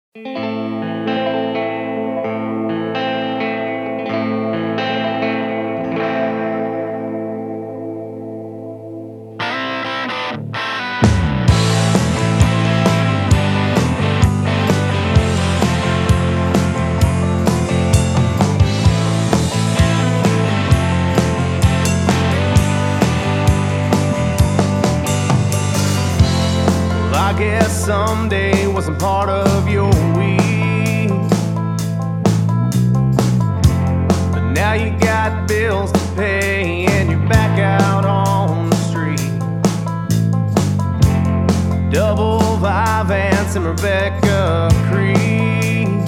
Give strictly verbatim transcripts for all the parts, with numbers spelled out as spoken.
I guess someday wasn't part of your week, but now you got bills to pay and you're back out on the street. Double Vyvanse and Rebecca Creek,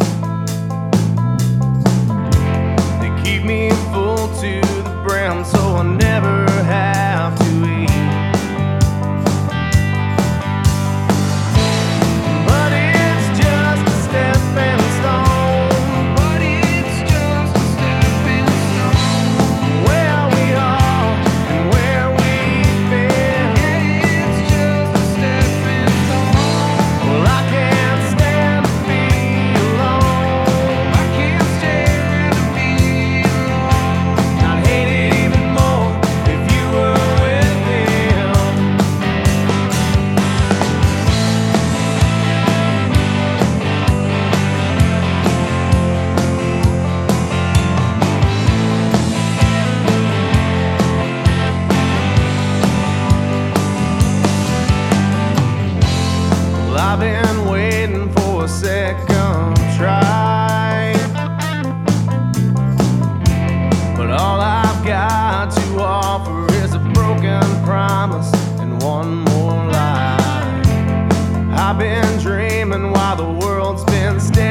they keep me full to the brim so I'll never have to eat. I've been waiting for a second try, but all I've got to offer is a broken promise and one more lie. I've been dreaming while the world's been still.